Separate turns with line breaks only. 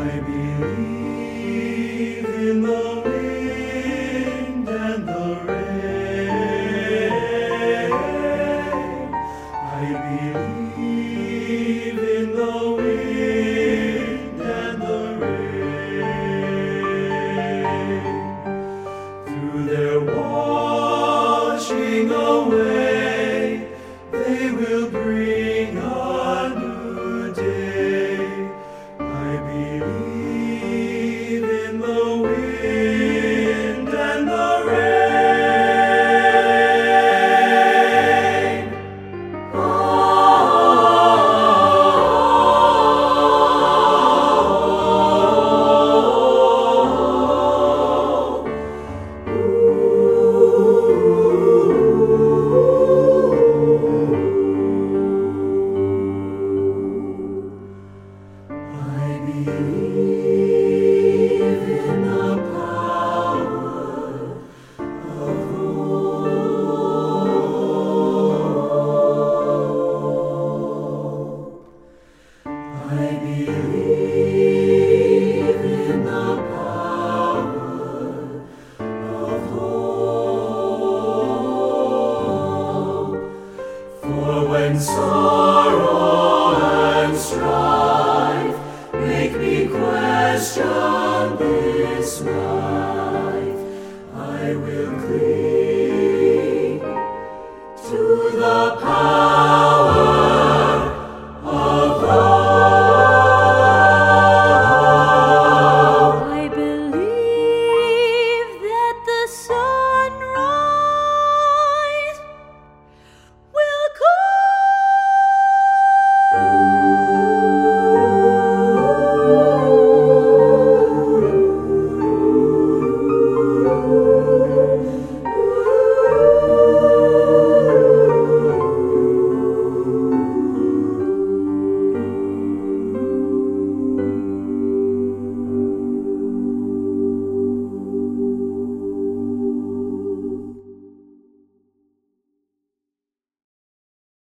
I believe in the wind and the rain. I believe in the wind and the rain. Through their washing away, they will bring a new day. I believe in the wind and the rain. I believe in the power of hope. I believe